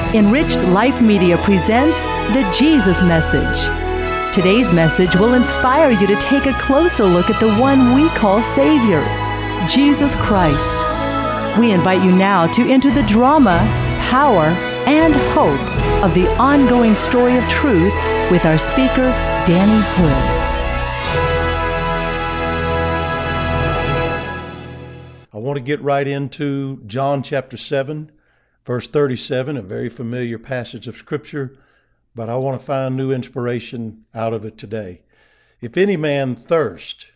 Enriched Life Media presents the Jesus Message. Today's message will inspire you to take a closer look at the one we call Savior, Jesus Christ. We invite you now to enter the drama, power, and hope of the ongoing story of truth with our speaker, Danny Hood. I want to get right into John chapter 7, verse 37, a very familiar passage of Scripture, but I want to find new inspiration out of it today. If any man thirst,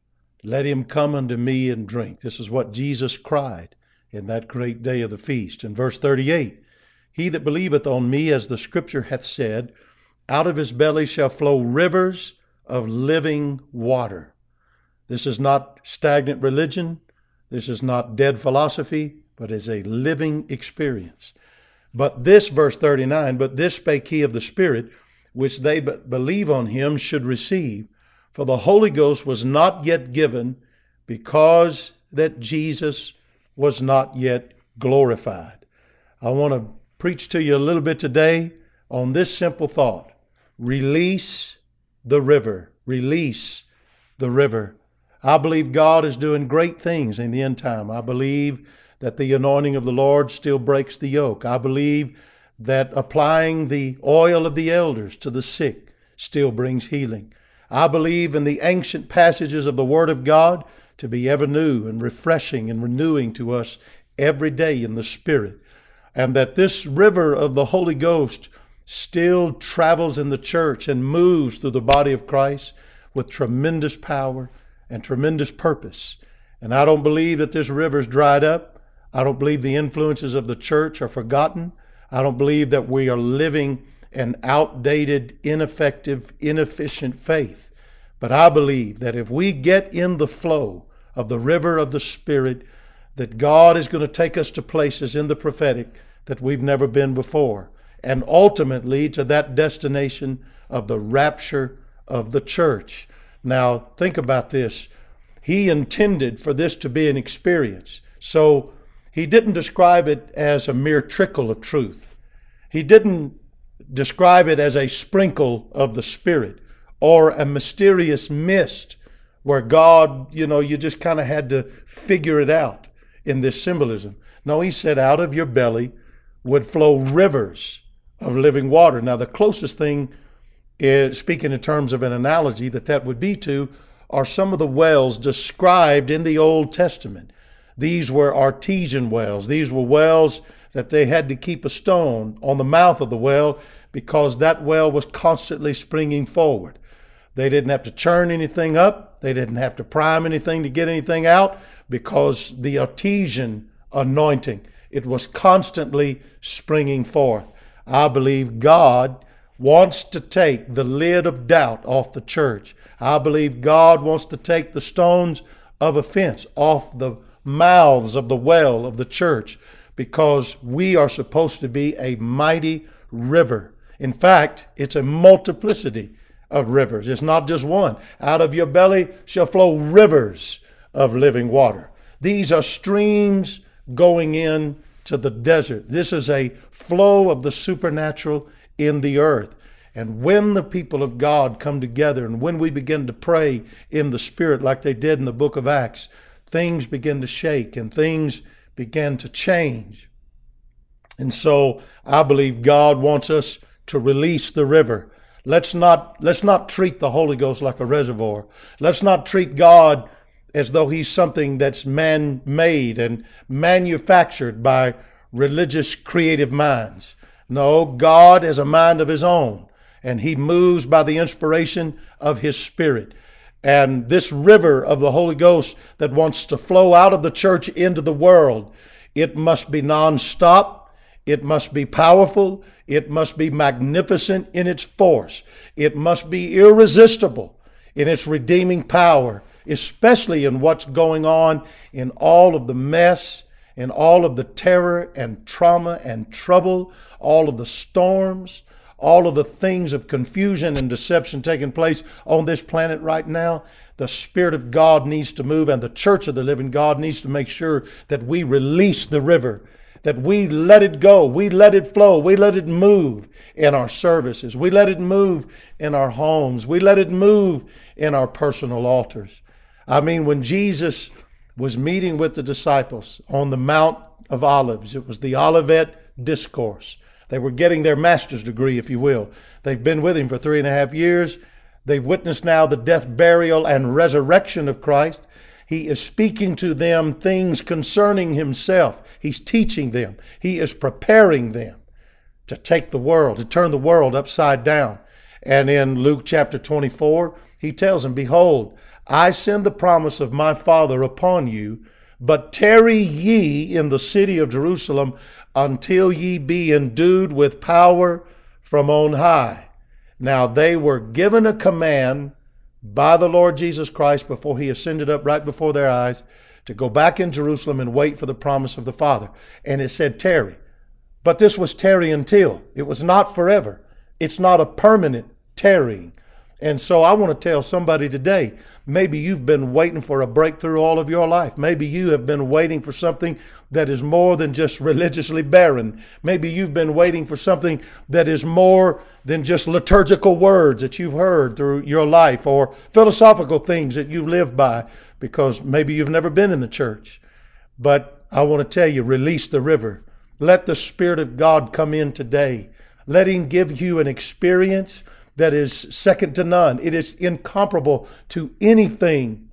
let him come unto me and drink. This is what Jesus cried in that great day of the feast. In verse 38, he that believeth on me, as the Scripture hath said, out of his belly shall flow rivers of living water. This is not stagnant religion. This is not dead philosophy, but is a living experience. But this, verse 39, but this spake he of the Spirit, which they that believe on him should receive. For the Holy Ghost was not yet given, because that Jesus was not yet glorified. I want to preach to you a little bit today on this simple thought. Release the river. Release the river. I believe God is doing great things in the end time. I believe that the anointing of the Lord still breaks the yoke. I believe that applying the oil of the elders to the sick still brings healing. I believe in the ancient passages of the Word of God to be ever new and refreshing and renewing to us every day in the Spirit. And that this river of the Holy Ghost still travels in the church and moves through the body of Christ with tremendous power and tremendous purpose. And I don't believe that this river's dried up. I don't believe the influences of the church are forgotten. I don't believe that we are living an outdated, ineffective, inefficient faith. But I believe that if we get in the flow of the river of the Spirit, that God is going to take us to places in the prophetic that we've never been before, and ultimately to that destination of the rapture of the church. Now, think about this. He intended for this to be an experience. So he didn't describe it as a mere trickle of truth. He didn't describe it as a sprinkle of the Spirit or a mysterious mist where God, you just kind of had to figure it out in this symbolism. No, he said, out of your belly would flow rivers of living water. Now, the closest thing is, speaking in terms of an analogy, that would be to are some of the wells described in the Old Testament. These were artesian wells. These were wells that they had to keep a stone on the mouth of the well because that well was constantly springing forward. They didn't have to churn anything up. They didn't have to prime anything to get anything out because the artesian anointing, it was constantly springing forth. I believe God wants to take the lid of doubt off the church. I believe God wants to take the stones of offense off the mouths of the well of the church, because we are supposed to be a mighty river. In fact, it's a multiplicity of rivers. It's not just one. Out of your belly shall flow rivers of living water. These are streams going in to the desert. This is a flow of the supernatural in the earth. And when the people of God come together and when we begin to pray in the Spirit like they did in the book of Acts, things begin to shake and things begin to change. And so I believe God wants us to release the river. Let's not treat the Holy Ghost like a reservoir. Let's not treat God as though he's something that's man-made and manufactured by religious creative minds. No, God has a mind of his own, and he moves by the inspiration of his Spirit. And this river of the Holy Ghost that wants to flow out of the church into the world, it must be nonstop. It must be powerful. It must be magnificent in its force. It must be irresistible in its redeeming power, especially in what's going on in all of the mess, in all of the terror and trauma and trouble, all of the storms, all of the things of confusion and deception taking place on this planet right now. The Spirit of God needs to move, and the church of the living God needs to make sure that we release the river, that we let it go, we let it flow, we let it move in our services, we let it move in our homes, we let it move in our personal altars. I mean, when Jesus was meeting with the disciples on the Mount of Olives, it was the Olivet Discourse. They were getting their master's degree, if you will. They've been with him for 3.5 years. They've witnessed now the death, burial, and resurrection of Christ. He is speaking to them things concerning himself. He's teaching them. He is preparing them to take the world, to turn the world upside down. And in Luke chapter 24, he tells them, behold, I send the promise of my Father upon you, but tarry ye in the city of Jerusalem until ye be endued with power from on high. Now they were given a command by the Lord Jesus Christ before he ascended up right before their eyes to go back in Jerusalem and wait for the promise of the Father. And it said tarry. But this was tarry until. It was not forever. It's not a permanent tarrying. And so I want to tell somebody today, maybe you've been waiting for a breakthrough all of your life. Maybe you have been waiting for something that is more than just religiously barren. Maybe you've been waiting for something that is more than just liturgical words that you've heard through your life or philosophical things that you've lived by because maybe you've never been in the church. But I want to tell you, release the river. Let the Spirit of God come in today. Let him give you an experience that is second to none. It is incomparable to anything,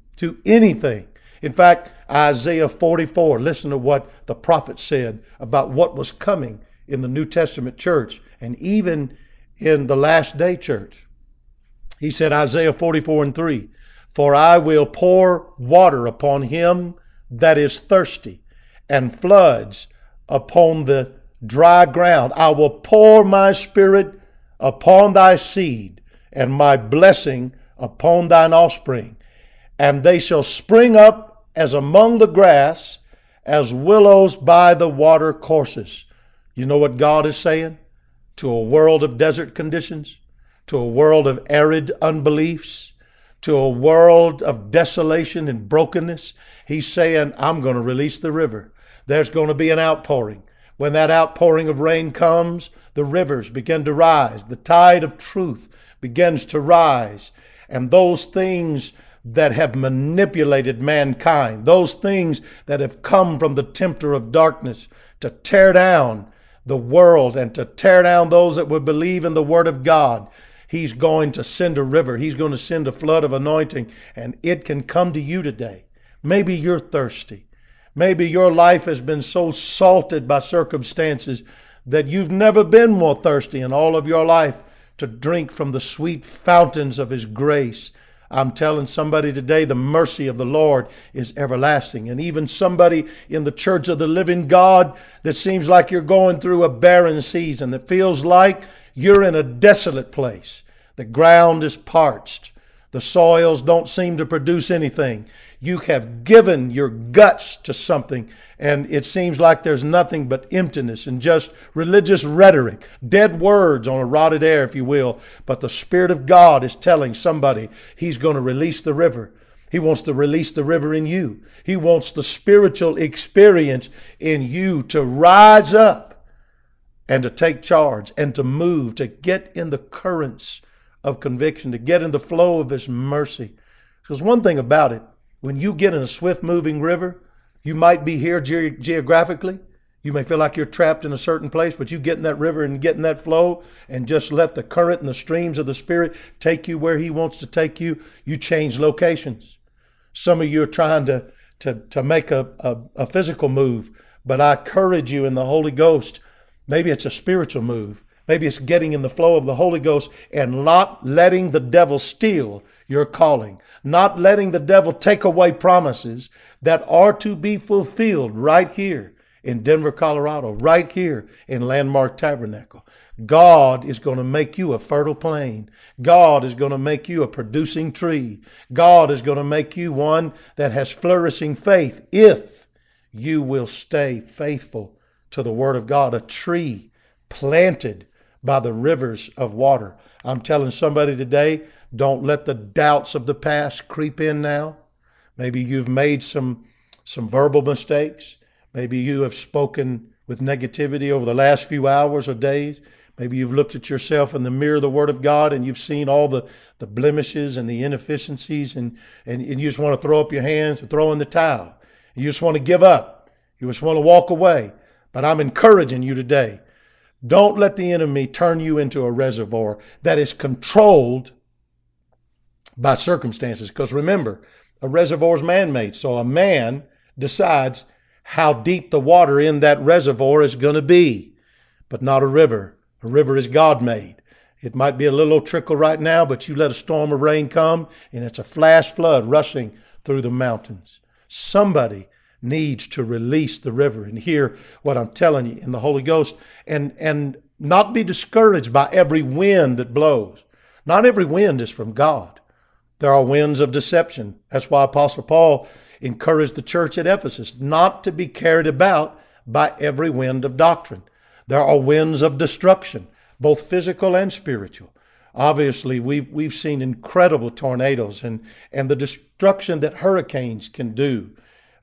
In fact, Isaiah 44, listen to what the prophet said about what was coming in the New Testament church and even in the last day church. He said, Isaiah 44:3, for I will pour water upon him that is thirsty and floods upon the dry ground. I will pour my Spirit upon thy seed, and my blessing upon thine offspring. And they shall spring up as among the grass, as willows by the water courses. You know what God is saying? To a world of desert conditions, to a world of arid unbeliefs, to a world of desolation and brokenness, he's saying, I'm going to release the river. There's going to be an outpouring. When that outpouring of rain comes, the rivers begin to rise. The tide of truth begins to rise. And those things that have manipulated mankind, those things that have come from the tempter of darkness to tear down the world and to tear down those that would believe in the Word of God, he's going to send a river. He's going to send a flood of anointing, and it can come to you today. Maybe you're thirsty. Maybe your life has been so salted by circumstances that you've never been more thirsty in all of your life to drink from the sweet fountains of his grace. I'm telling somebody today, the mercy of the Lord is everlasting. And even somebody in the church of the living God that seems like you're going through a barren season, that feels like you're in a desolate place. The ground is parched. The soils don't seem to produce anything. You have given your guts to something, and it seems like there's nothing but emptiness and just religious rhetoric, dead words on a rotted air, if you will. But the Spirit of God is telling somebody he's going to release the river. He wants to release the river in you. He wants the spiritual experience in you to rise up and to take charge and to move, to get in the currents of conviction, to get in the flow of his mercy. Because one thing about it, when you get in a swift-moving river, you might be here geographically. You may feel like you're trapped in a certain place, but you get in that river and get in that flow and just let the current and the streams of the Spirit take you where he wants to take you. You change locations. Some of you are trying to make a physical move, but I encourage you in the Holy Ghost, maybe it's a spiritual move. Maybe it's getting in the flow of the Holy Ghost and not letting the devil steal your calling, not letting the devil take away promises that are to be fulfilled right here in Denver, Colorado, right here in Landmark Tabernacle. God is going to make you a fertile plain. God is going to make you a producing tree. God is going to make you one that has flourishing faith if you will stay faithful to the Word of God, a tree planted by the rivers of water. I'm telling somebody today, don't let the doubts of the past creep in now. Maybe you've made some verbal mistakes. Maybe you have spoken with negativity over the last few hours or days. Maybe you've looked at yourself in the mirror of the Word of God and you've seen all the blemishes and the inefficiencies, and you just want to throw up your hands and throw in the towel. You just want to give up. You just want to walk away. But I'm encouraging you today. Don't let the enemy turn you into a reservoir that is controlled by circumstances. Because remember, a reservoir is man-made. So a man decides how deep the water in that reservoir is going to be, but not a river. A river is God-made. It might be a little old trickle right now, but you let a storm of rain come and it's a flash flood rushing through the mountains. Somebody needs to release the river and hear what I'm telling you in the Holy Ghost, and not be discouraged by every wind that blows. Not every wind is from God. There are winds of deception. That's why Apostle Paul encouraged the church at Ephesus not to be carried about by every wind of doctrine. There are winds of destruction, both physical and spiritual. Obviously, we've seen incredible tornadoes and the destruction that hurricanes can do.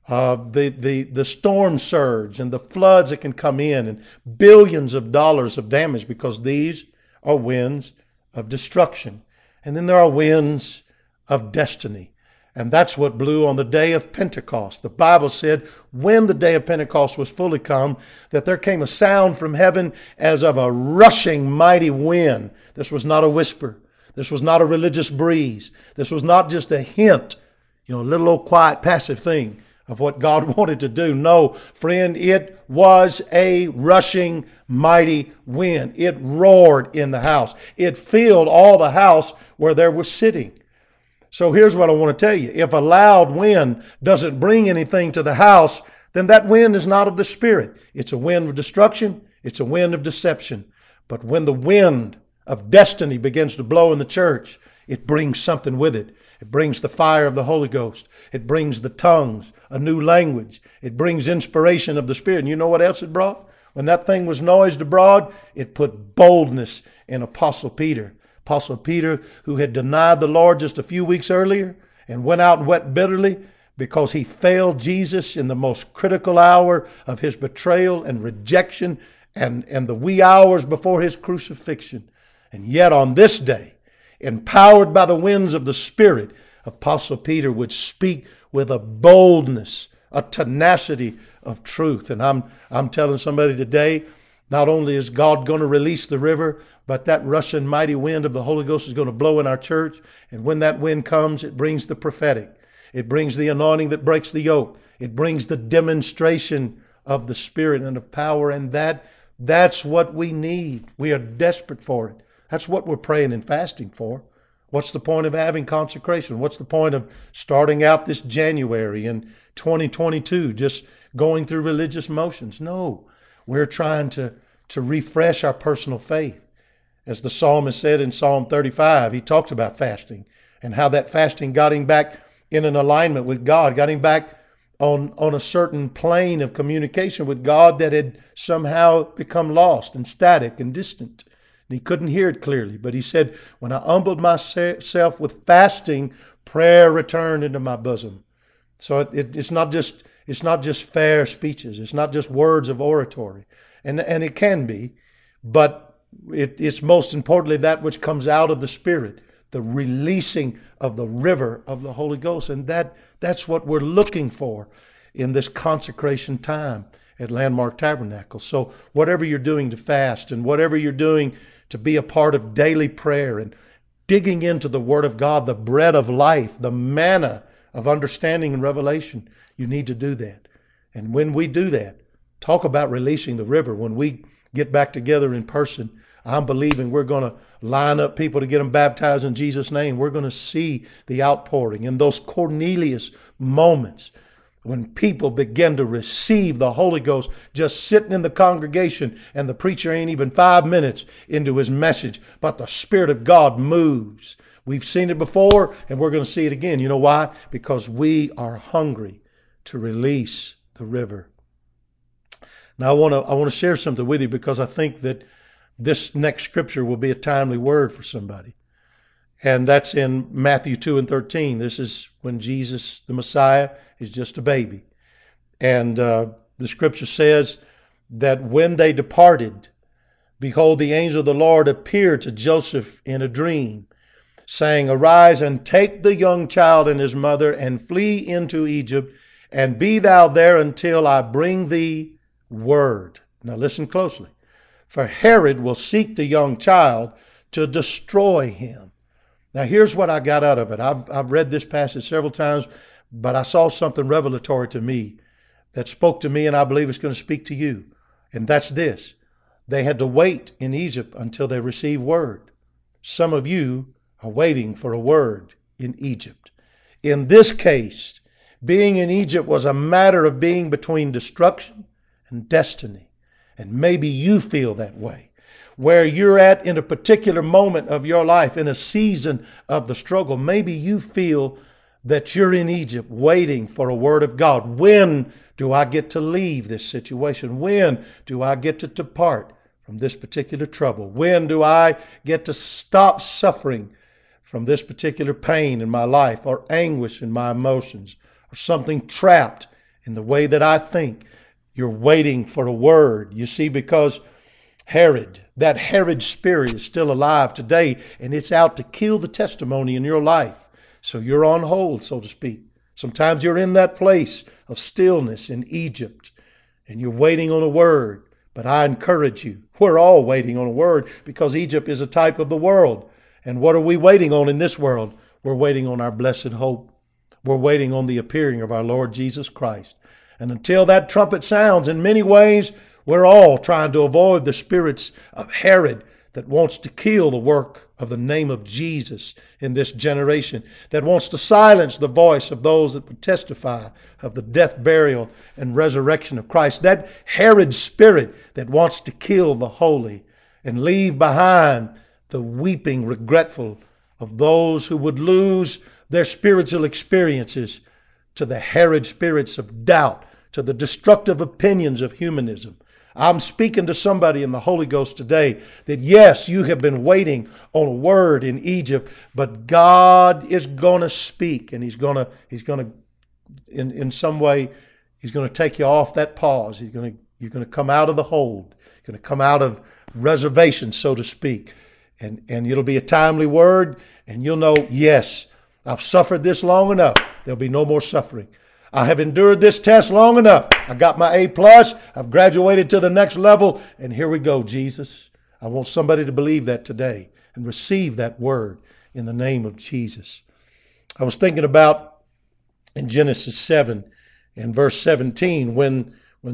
The storm surge and the floods that can come in, and billions of dollars of damage, because these are winds of destruction. And then there are winds of destiny. And that's what blew on the day of Pentecost. The Bible said when the day of Pentecost was fully come, that there came a sound from heaven as of a rushing mighty wind. This was not a whisper. This was not a religious breeze. This was not just a hint, a little old quiet passive thing of what God wanted to do. No, friend, it was a rushing mighty wind. It roared in the house. It filled all the house where they were sitting. So here's what I want to tell you. If a loud wind doesn't bring anything to the house, then that wind is not of the Spirit. It's a wind of destruction. It's a wind of deception. But when the wind of destiny begins to blow in the church, it brings something with it. It brings the fire of the Holy Ghost. It brings the tongues, a new language. It brings inspiration of the Spirit. And you know what else it brought? When that thing was noised abroad, it put boldness in Apostle Peter. Apostle Peter, who had denied the Lord just a few weeks earlier and went out and wept bitterly because he failed Jesus in the most critical hour of his betrayal and rejection and the wee hours before his crucifixion. And yet on this day, empowered by the winds of the Spirit, Apostle Peter would speak with a boldness, a tenacity of truth. And I'm telling somebody today, not only is God going to release the river, but that rushing mighty wind of the Holy Ghost is going to blow in our church. And when that wind comes, it brings the prophetic. It brings the anointing that breaks the yoke. It brings the demonstration of the Spirit and of power. And that's what we need. We are desperate for it. That's what we're praying and fasting for. What's the point of having consecration? What's the point of starting out this January in 2022 just going through religious motions? No. We're trying to refresh our personal faith. As the psalmist said in Psalm 35, he talks about fasting and how that fasting got him back in an alignment with God, got him back on a certain plane of communication with God that had somehow become lost and static and distant. And he couldn't hear it clearly. But he said, when I humbled myself with fasting, prayer returned into my bosom. So it's not just fair speeches. It's not just words of oratory. And it can be, but it's most importantly that which comes out of the Spirit, the releasing of the river of the Holy Ghost. And that's what we're looking for in this consecration time at Landmark Tabernacle. So whatever you're doing to fast and whatever you're doing to be a part of daily prayer and digging into the Word of God, the bread of life, the manna of understanding and revelation, you need to do that. And when we do that, talk about releasing the river. When we get back together in person, I'm believing we're going to line up people to get them baptized in Jesus' name. We're going to see the outpouring in those Cornelius moments when people begin to receive the Holy Ghost just sitting in the congregation and the preacher ain't even 5 minutes into his message, but the Spirit of God moves. We've seen it before and we're going to see it again. You know why? Because we are hungry to release the river. Now I want to share something with you because I think that this next scripture will be a timely word for somebody. And that's in Matthew 2:13. This is when Jesus, the Messiah, is just a baby. And the scripture says that when they departed, behold, the angel of the Lord appeared to Joseph in a dream, saying, Arise and take the young child and his mother and flee into Egypt, and be thou there until I bring thee word. Now listen closely. For Herod will seek the young child to destroy him. Now here's what I got out of it. I've read this passage several times, but I saw something revelatory to me that spoke to me, and I believe it's going to speak to you. And that's this. They had to wait in Egypt until they received word. Some of you are waiting for a word in Egypt. In this case, being in Egypt was a matter of being between destruction and destiny. And maybe you feel that way, where you're at in a particular moment of your life, in a season of the struggle. Maybe you feel that you're in Egypt waiting for a word of God. When do I get to leave this situation? When do I get to depart from this particular trouble? When do I get to stop suffering from this particular pain in my life, or anguish in my emotions, or something trapped in the way that I think? You're waiting for a word. You see, because Herod, that Herod spirit is still alive today, and it's out to kill the testimony in your life. So you're on hold, so to speak. Sometimes you're in that place of stillness in Egypt, and you're waiting on a word. But I encourage you, we're all waiting on a word, because Egypt is a type of the world. And what are we waiting on in this world? We're waiting on our blessed hope. We're waiting on the appearing of our Lord Jesus Christ. And until that trumpet sounds, in many ways, we're all trying to avoid the spirits of Herod that wants to kill the work of the name of Jesus in this generation, that wants to silence the voice of those that would testify of the death, burial, and resurrection of Christ. That Herod spirit that wants to kill the holy and leave behind the weeping, regretful of those who would lose their spiritual experiences to the Herod spirits of doubt, to the destructive opinions of humanism. I'm speaking to somebody in the Holy Ghost today that yes, you have been waiting on a word in Egypt, but God is going to speak, and He's going to, in some way, He's going to take you off that pause. You're going to come out of the hold. You're going to come out of reservation, so to speak, and it'll be a timely word, and you'll know, yes, I've suffered this long enough. There'll be no more suffering. I have endured this test long enough. I got my A+. I've graduated to the next level. And here we go, Jesus. I want somebody to believe that today and receive that word in the name of Jesus. I was thinking about in Genesis 7 in verse 17, when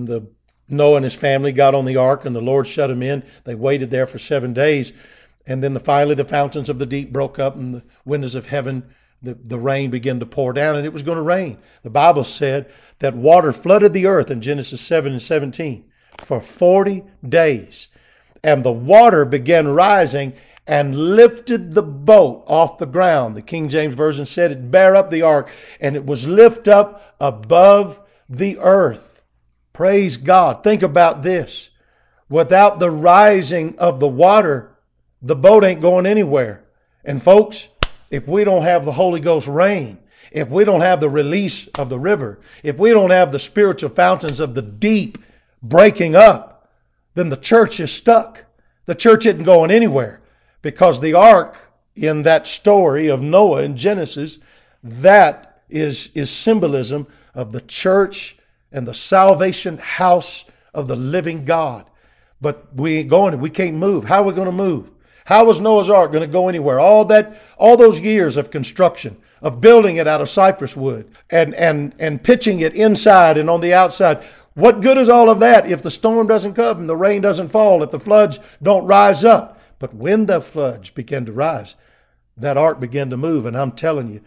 Noah and his family got on the ark and the Lord shut them in. They waited there for 7 days. And then finally the fountains of the deep broke up and the windows of heaven, the rain began to pour down, and it was going to rain. The Bible said that water flooded the earth in Genesis 7 and 17 for 40 days. And the water began rising and lifted the boat off the ground. The King James Version said it bare up the ark, and it was lift up above the earth. Praise God. Think about this. Without the rising of the water, the boat ain't going anywhere. And folks, if we don't have the Holy Ghost rain, if we don't have the release of the river, if we don't have the spiritual fountains of the deep breaking up, then the church is stuck. The church isn't going anywhere, because the ark in that story of Noah in Genesis, that is symbolism of the church and the salvation house of the living God. But we ain't going, we can't move. How are we going to move? How was Noah's Ark going to go anywhere? All those years of construction, of building it out of cypress wood and pitching it inside and on the outside. What good is all of that if the storm doesn't come and the rain doesn't fall, if the floods don't rise up? But when the floods began to rise, that ark began to move. And I'm telling you,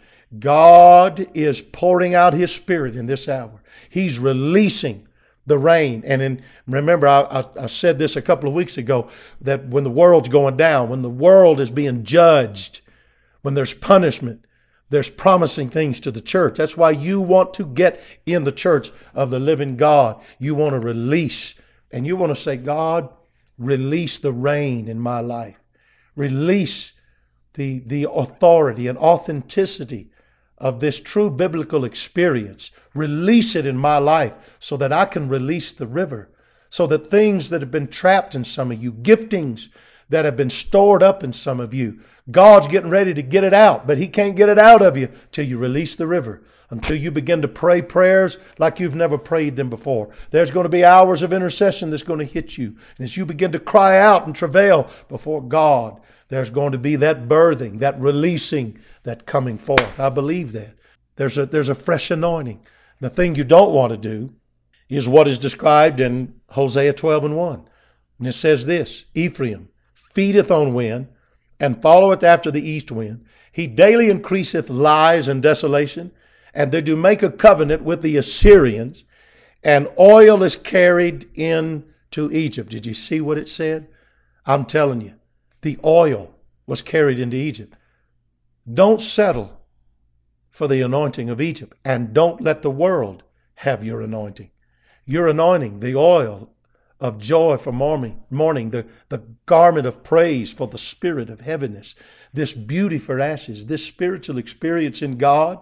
God is pouring out His Spirit in this hour. He's releasing the rain. And remember, I said this a couple of weeks ago, that when the world's going down, when the world is being judged, when there's punishment, there's promising things to the church. That's why you want to get in the church of the living God. You want to release, and you want to say, God, release the rain in my life. Release the authority and authenticity of this true biblical experience. Release it in my life so that I can release the river, so that things that have been trapped in some of you, giftings that have been stored up in some of you, God's getting ready to get it out, but He can't get it out of you till you release the river, until you begin to pray prayers like you've never prayed them before. There's going to be hours of intercession that's going to hit you. And as you begin to cry out and travail before God, there's going to be that birthing, that releasing, that coming forth. I believe that. There's a fresh anointing. The thing you don't want to do is what is described in Hosea 12:1. And it says this, Ephraim feedeth on wind, and followeth after the east wind. He daily increaseth lies and desolation, and they do make a covenant with the Assyrians, and oil is carried into Egypt. Did you see what it said? I'm telling you, the oil was carried into Egypt. Don't settle for the anointing of Egypt, and don't let the world have your anointing. Your anointing, the oil of joy for mourning, the garment of praise for the spirit of heaviness, this beauty for ashes, this spiritual experience in God,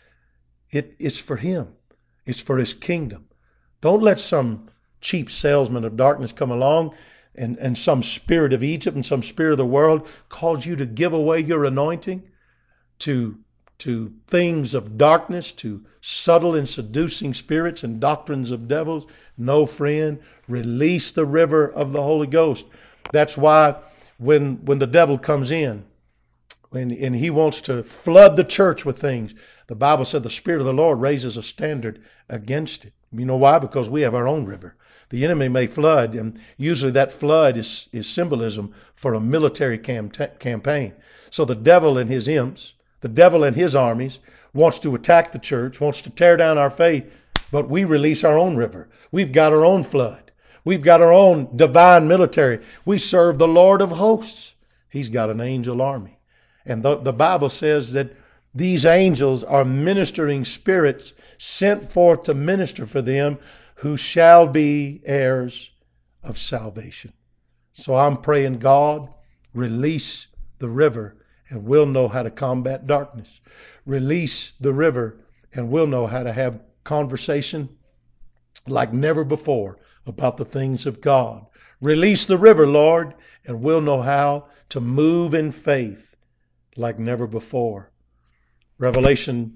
it is for Him. It's for His kingdom. Don't let some cheap salesman of darkness come along and some spirit of Egypt and some spirit of the world cause you to give away your anointing to things of darkness, to subtle and seducing spirits and doctrines of devils. No, friend, release the river of the Holy Ghost. That's why when the devil comes in and he wants to flood the church with things, the Bible said the Spirit of the Lord raises a standard against it. You know why? Because we have our own river. The enemy may flood, and usually that flood is symbolism for a military campaign. So the devil and his imps, the devil and his armies wants to attack the church, wants to tear down our faith, but we release our own river. We've got our own flood. We've got our own divine military. We serve the Lord of hosts. He's got an angel army. And the Bible says that these angels are ministering spirits sent forth to minister for them who shall be heirs of salvation. So I'm praying, God, release the river and we'll know how to combat darkness. Release the river and we'll know how to have conversation like never before about the things of God. Release the river, Lord, and we'll know how to move in faith like never before. Revelation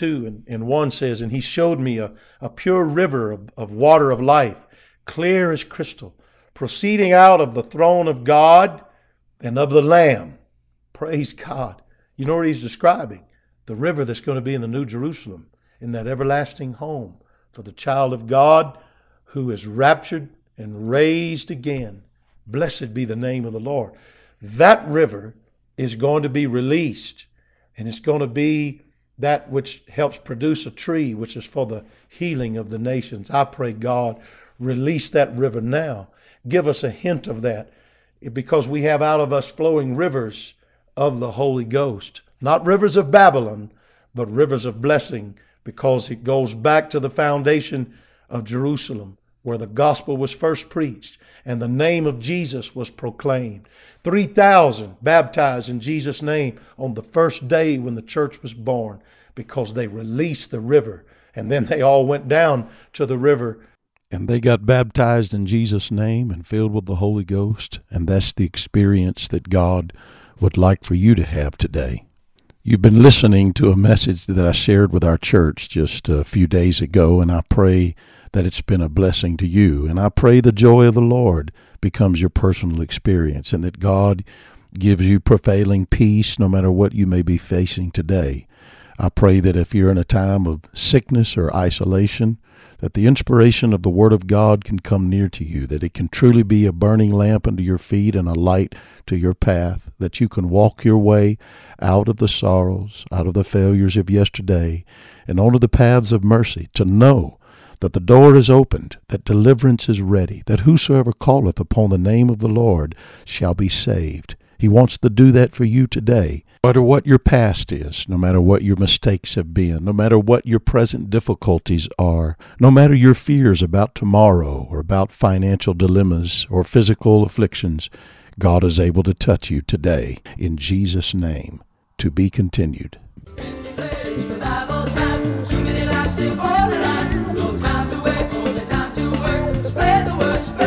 22:1 says, and He showed me a pure river of water of life, clear as crystal, proceeding out of the throne of God and of the Lamb. Praise God. You know what He's describing? The river that's going to be in the New Jerusalem, in that everlasting home for the child of God who is raptured and raised again. Blessed be the name of the Lord. That river is going to be released, and it's going to be that which helps produce a tree, which is for the healing of the nations. I pray, God, release that river now. Give us a hint of that, because we have out of us flowing rivers of the Holy Ghost. Not rivers of Babylon, but rivers of blessing, because it goes back to the foundation of Jerusalem, where the gospel was first preached and the name of Jesus was proclaimed. 3,000 baptized in Jesus' name on the first day when the church was born, because they released the river. And then they all went down to the river. And they got baptized in Jesus' name and filled with the Holy Ghost. And that's the experience that God would like for you to have today. You've been listening to a message that I shared with our church just a few days ago, and I pray that it's been a blessing to you. And I pray the joy of the Lord becomes your personal experience, and that God gives you prevailing peace no matter what you may be facing today. I pray that if you're in a time of sickness or isolation, that the inspiration of the Word of God can come near to you, that it can truly be a burning lamp under your feet and a light to your path, that you can walk your way out of the sorrows, out of the failures of yesterday, and onto the paths of mercy, to know that the door is opened, that deliverance is ready, that whosoever calleth upon the name of the Lord shall be saved. He wants to do that for you today. No matter what your past is, no matter what your mistakes have been, no matter what your present difficulties are, no matter your fears about tomorrow or about financial dilemmas or physical afflictions, God is able to touch you today. In Jesus' name, to be continued. All the time to wait, all the time to work. Spread the word.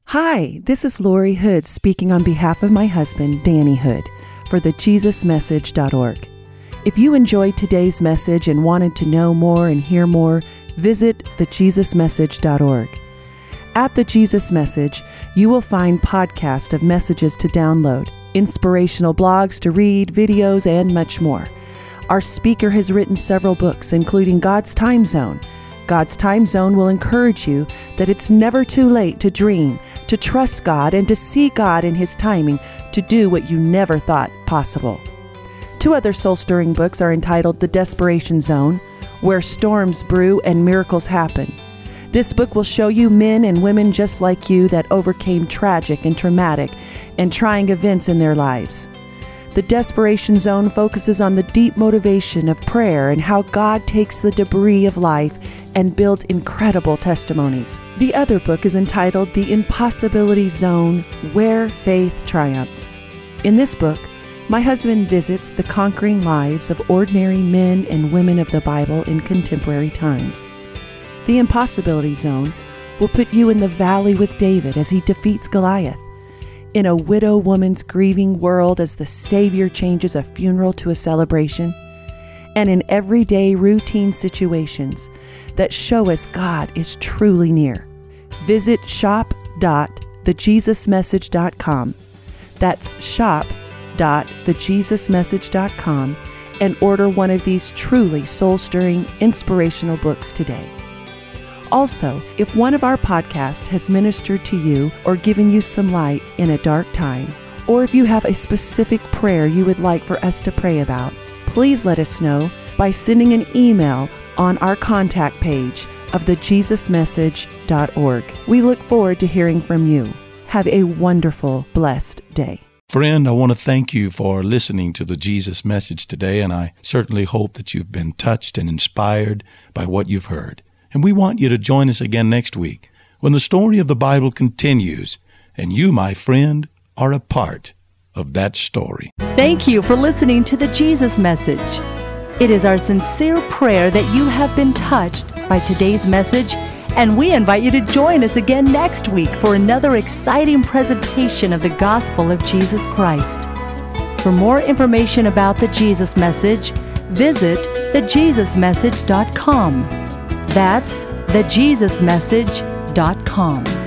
Hi, this is Lori Hood speaking on behalf of my husband, Danny Hood, for thejesusmessage.org. If you enjoyed today's message and wanted to know more and hear more, visit thejesusmessage.org. At The Jesus Message, you will find podcasts of messages to download, inspirational blogs to read, videos, and much more. Our speaker has written several books, including God's Time Zone. God's Time Zone will encourage you that it's never too late to dream, to trust God, and to see God in His timing to do what you never thought possible. Two other soul-stirring books are entitled The Desperation Zone, Where Storms Brew and Miracles Happen. This book will show you men and women just like you that overcame tragic and traumatic and trying events in their lives. The Desperation Zone focuses on the deep motivation of prayer and how God takes the debris of life and builds incredible testimonies. The other book is entitled The Impossibility Zone, Where Faith Triumphs. In this book, my husband visits the conquering lives of ordinary men and women of the Bible in contemporary times. The Impossibility Zone will put you in the valley with David as he defeats Goliath, in a widow woman's grieving world as the Savior changes a funeral to a celebration, and in everyday routine situations that show us God is truly near. Visit shop.thejesusmessage.com. That's shop.thejesusmessage.com and order one of these truly soul-stirring, inspirational books today. Also, if one of our podcasts has ministered to you or given you some light in a dark time, or if you have a specific prayer you would like for us to pray about, please let us know by sending an email on our contact page of thejesusmessage.org. We look forward to hearing from you. Have a wonderful, blessed day. Friend, I want to thank you for listening to the Jesus Message today, and I certainly hope that you've been touched and inspired by what you've heard. And we want you to join us again next week when the story of the Bible continues, and you, my friend, are a part of that story. Thank you for listening to the Jesus Message. It is our sincere prayer that you have been touched by today's message, and we invite you to join us again next week for another exciting presentation of the gospel of Jesus Christ. For more information about the Jesus Message, visit thejesusmessage.com. That's thejesusmessage.com.